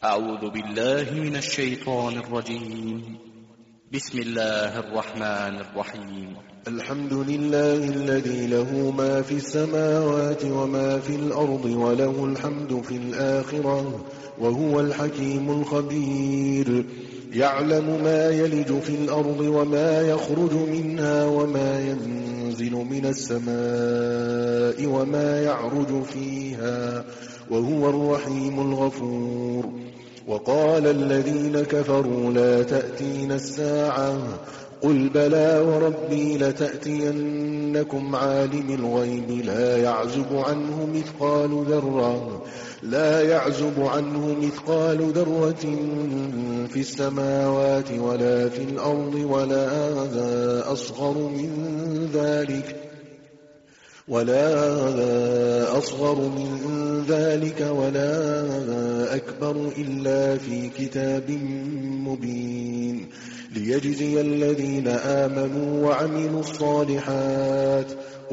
أعوذ بالله من الشيطان الرجيم. بسم الله الرحمن الرحيم. الحمد لله الذي له ما في السماوات وما في الأرض وله الحمد في الآخرة وهو الحكيم الخبير. يعلم ما يلج في الأرض وما يخرج منها وما ينزل من السماء وما يعرج فيها وهو الرحيم الغفور. وقال الذين كفروا لا تأتين الساعة قل بلى وربي لتأتينكم عالم الغيب لا يعزب عنه مثقال ذرة في السماوات ولا في الأرض ولا أصغر من ذلك ولا أكبر إلا في كتاب مبين ليجزي الذين آمنوا وعملوا الصالحات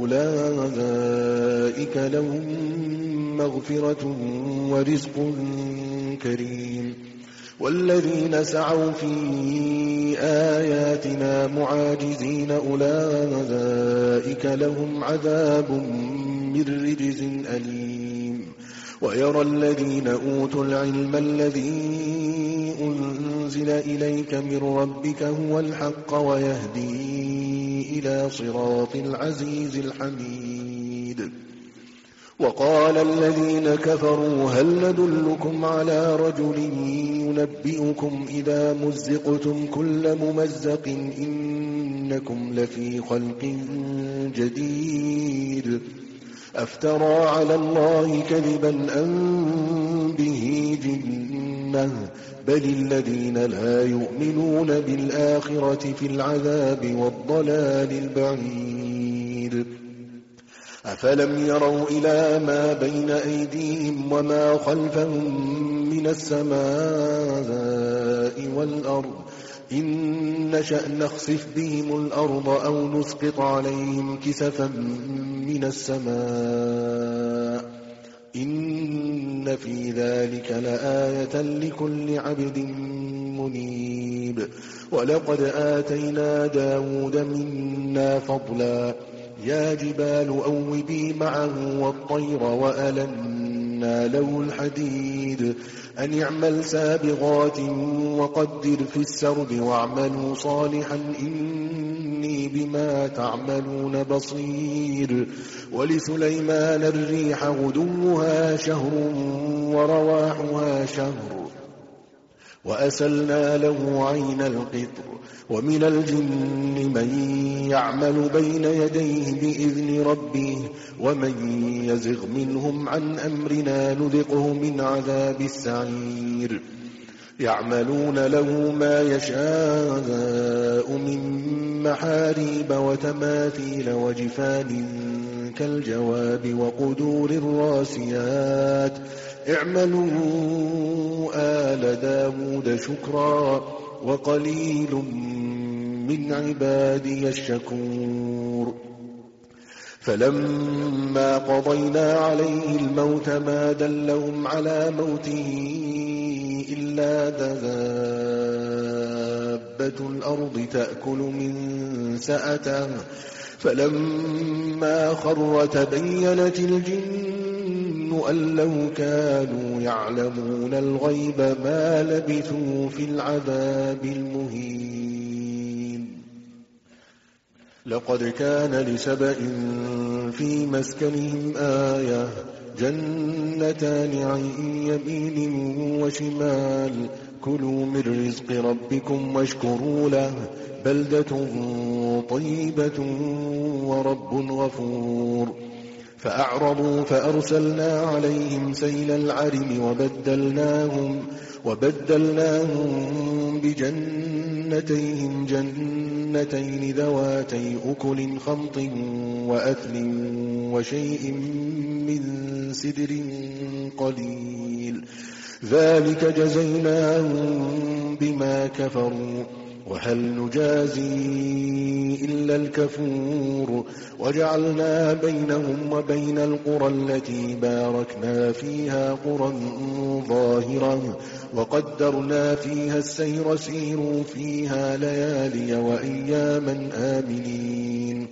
أولئك لهم مغفرة ورزق كريم. والذين سعوا في آياتنا معاجزين أولئك لهم عذاب من رجز أليم. ويرى الذين أوتوا العلم الذي أنزل إليك من ربك هو الحق ويهدي إلى صراط العزيز الحميد. وقال الذين كفروا هل ندلكم على رجل ينبئكم إذا مزقتم كل ممزق إنكم لفي خلق جديد أفترى على الله كذبا أم به جنة بل الذين لا يؤمنون بالآخرة في العذاب والضلال البعيد. أفلم يروا إلى ما بين أيديهم وما خلفهم من السماء والأرض إن نشأ نخسف بهم الأرض أو نسقط عليهم كسفا من السماء إن في ذلك لآية لكل عبد منيب. ولقد آتينا داود منا فضلا يا جبال أوبي معه والطير وألنا له الحديد أن اعمل سابغات وقدر في السرد واعملوا صالحا إني بما تعملون بصير. ولسليمان الريح غدوها شهر ورواحها شهر وأسلنا له عين القطر. ومن الجن من يعمل بين يديه بإذن ربه ومن يزغ منهم عن أمرنا نذقه من عذاب السعير. يعملون له ما يشاء من محاريب وتماثيل وجفان كالجواب وقدور الراسيات اعملوا آل داود شكرا وقليل من عبادي الشكور. فلما قضينا عليه الموت ما دلهم على موته إلا دابة الأرض تأكل من سأته فلما خر تبينت الجن أن لو كانوا يعلمون الغيب ما لبثوا في العذاب المهين. لقد كان لسبإ في مسكنهم آية جنتان عن يمين وشمال كلوا من رزق ربكم واشكروا له بلدة طيبة ورب غفور. فأعرضوا فأرسلنا عليهم سيل العرم وبدلناهم بجنتين جنتين ذواتي أكل خمط وأثل وشيء من سدر قليل ذلك جزيناهم بما كفروا وهل نجازي إلا الكفور وجعلنا بينهم وبين القرى التي باركنا فيها قرى ظاهرة وقدرنا فيها السير سيروا فيها ليالي وأياما آمنين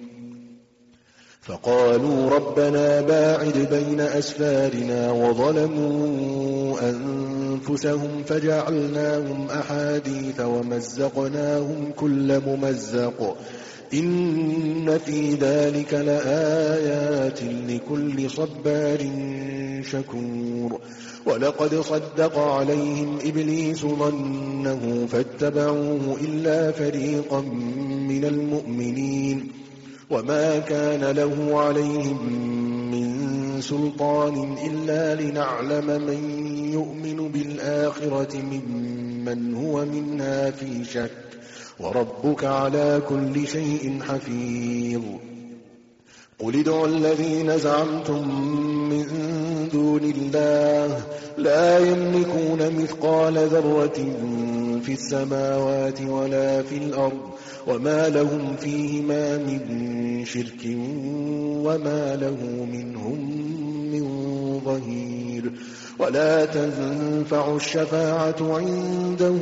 فقالوا ربنا باعد بين أسفارنا وظلموا أنفسهم فجعلناهم أحاديث ومزقناهم كل ممزق إن في ذلك لآيات لكل صبار شكور ولقد صدق عليهم إبليس ظنه فاتبعوه إلا فريقا من المؤمنين وما كان له عليهم من سلطان إلا لنعلم من يؤمن بالآخرة ممن هو منها في شك وربك على كل شيء حفيظ قل ادعوا الذين زعمتم من دون الله لا يملكون مثقال ذرة في السماوات ولا في الأرض وما لهم فيهما من شرك وما له منهم من ظهير ولا تنفع الشفاعة عنده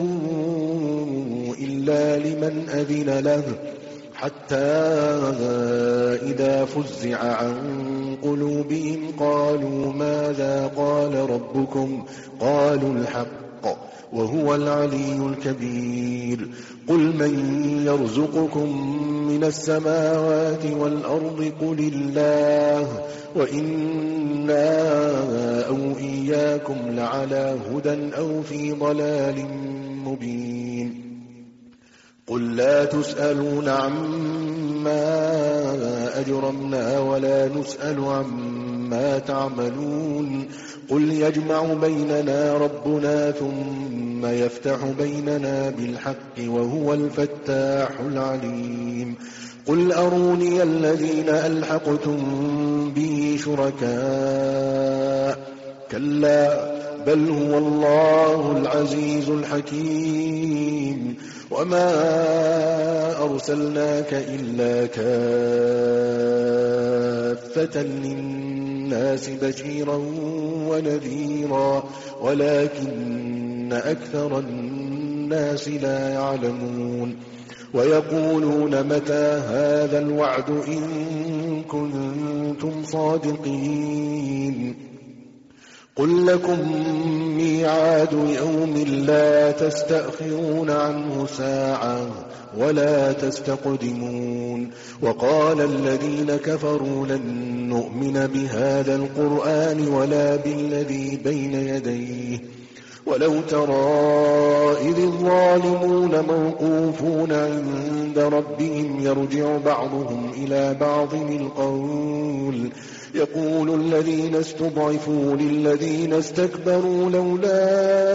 إلا لمن أذن له حتى إذا فزع عن قلوبهم قالوا ماذا قال ربكم قالوا الحق وهو العلي الكبير قل من يرزقكم من السماوات والأرض قل الله وإنا أو إياكم لعلى هدى أو في ضلال مبين قل لا تسألون عما أجرمنا ولا نسأل عما تعملون قل يجمع بيننا ربنا ثم يفتح بيننا بالحق وهو الفتاح العليم قل أروني الذين ألحقتم به شركاء كلا بل هو الله العزيز الحكيم وما أرسلناك إلا كافة للناس بشيرا ونذيرا ولكن أكثر الناس لا يعلمون ويقولون متى هذا الوعد إن كنتم صادقين قل لكم ميعاد يوم لا تستأخرون عنه ساعة ولا تستقدمون وقال الذين كفروا لن نؤمن بهذا القرآن ولا بالذي بين يديه ولو ترى إذ الظالمون موقوفون عند ربهم يرجع بعضهم إلى بعض القول يقول الذين استضعفوا للذين استكبروا لولا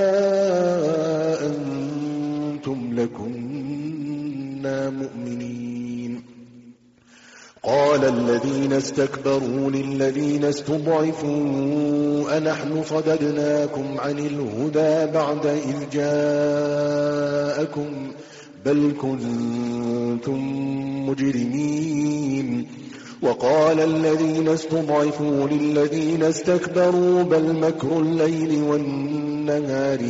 أنتم لكنا مؤمنين قال الذين استكبروا للذين استضعفوا أنحن صددناكم عن الهدى بعد إذ جاءكم بل كنتم مجرمين وقال الذين استضعفوا للذين استكبروا بل مكر الليل والنهار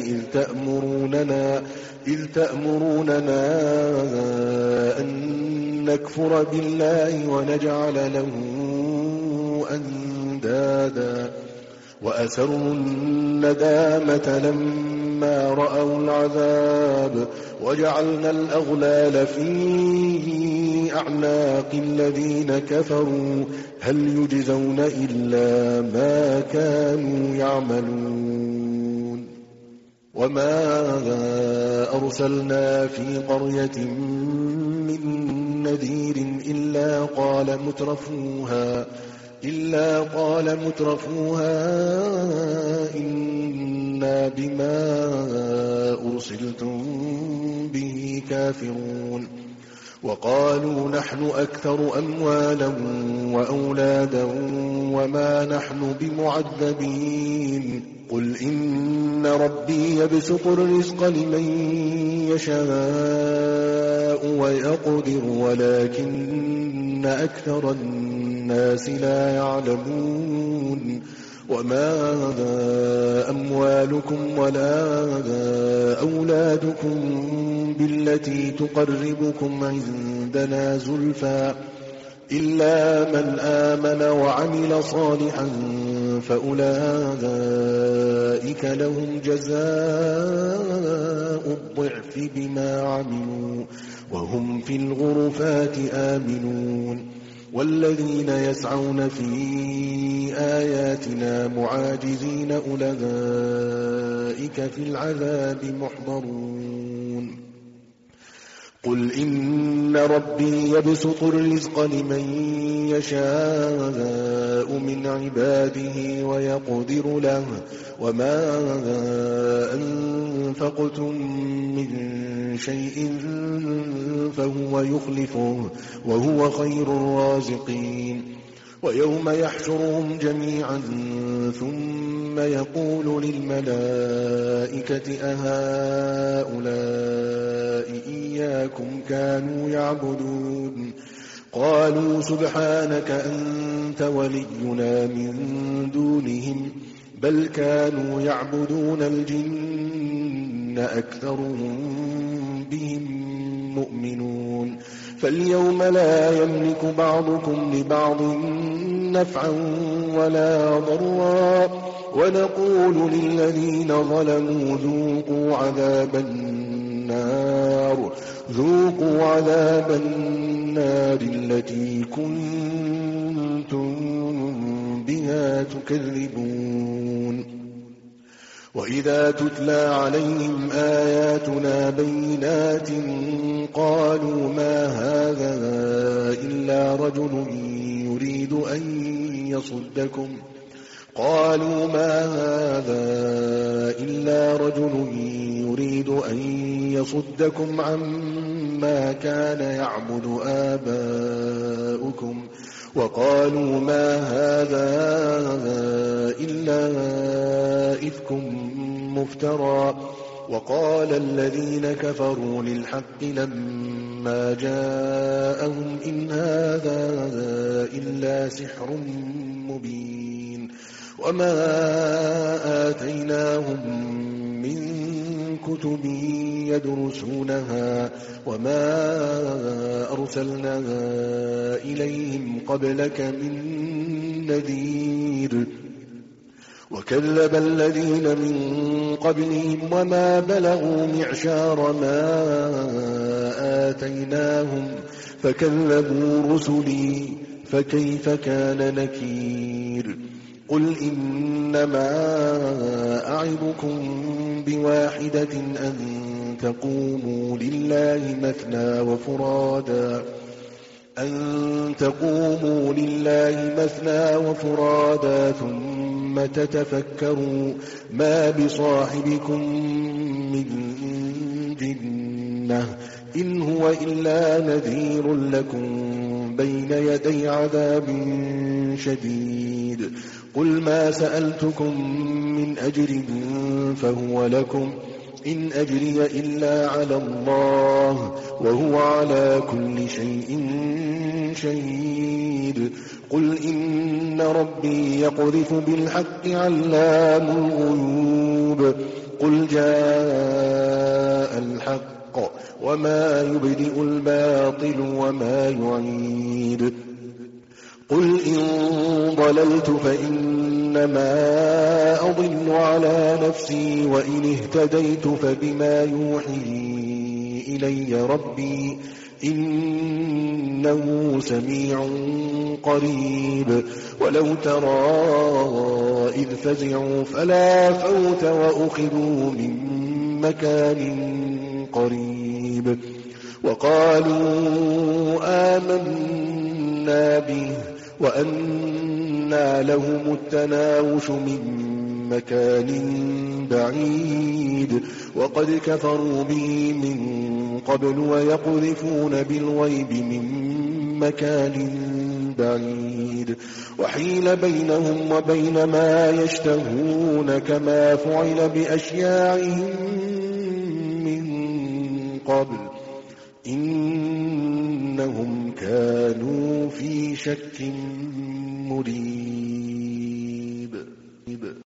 إذ تأمروننا أن نكفر بالله ونجعل له أندادا وأسروا الندامة لما رأوا العذاب وجعلنا الأغلال في أعناق الذين كفروا هل يجزون إلا ما كانوا يعملون وما أرسلنا في قرية من نذير إلا قال مترفوها إنا بما أرسلتم به كافرون وقالوا نحن أكثر أموالا وأولادا وما نحن بمعذبين قل إن ربي يبسط الرزق لمن يشاء ويقدر ولكن أكثر الناس لا يعلمون وما أموالكم ولا أولادكم بالتي تقربكم عندنا زلفى إلا من آمن وعمل صالحا فأولئك لهم جزاء الضعف بما عملوا وهم في الغرفات آمنون والذين يسعون في آياتنا معاجزين أولئك في العذاب محضرون قل إن ربي يبسط الرزق لمن يشاء من عباده ويقدر له وما أنفقتم من شيء فهو يخلفه وهو خير الرازقين ويوم يحشرهم جميعا ثم يقول للملائكة أهؤلاء إياكم كانوا يعبدون قالوا سبحانك أنت ولينا من دونهم بل كانوا يعبدون الجن أكثرهم بهم مؤمنون فاليوم لا يملك بعضكم لبعض نفعا ولا ضرا ونقول للذين ظلموا ذوقوا عذاب النار التي كنتم بها تكذبون وإذا تتلى عليهم آياتنا بينات قالوا ما هذا إلا رجل يريد أن يصدكم عما كان يعبد آباؤكم وقالوا ما هذا إلا إفك مفترى وقال الذين كفروا للحق لما جاءهم إن هذا إلا سحر مبين وما آتيناهم من كتب يدرسونها وما أرسلنا إليهم قبلك من نذير وكذب الذين من قبلهم وما بلغوا معشار ما آتيناهم فكذبوا رسلي فكيف كان نكير قل إنما أعظكم بواحدة أن تقوموا لله مثنى وفرادا ثم تتفكروا ما بصاحبكم من جنة إن هو إلا نذير لكم بين يدي عذاب شديد قل ما سألتكم من أجر فهو لكم إن أجري إلا على الله وهو على كل شيء شهيد قل إن ربي يقذف بالحق علام الغيوب قل جاء الحق وما يبدئ الباطل وما يعيد قل إن ضللت فإنما أضل على نفسي وإن اهتديت فبما يوحي إلي ربي إنه سميع قريب ولو ترى إذ فزعوا فلا فوت وأخذوا من مكان قريب وقالوا آمنا به وأنى لهم التناوش من مكان بعيد وقد كفروا به من قبل ويقذفون بالغيب من مكان بعيد وحيل بينهم وبين ما يشتهون كما فعل بأشياعهم من قبل إنهم كانوا في شك مريب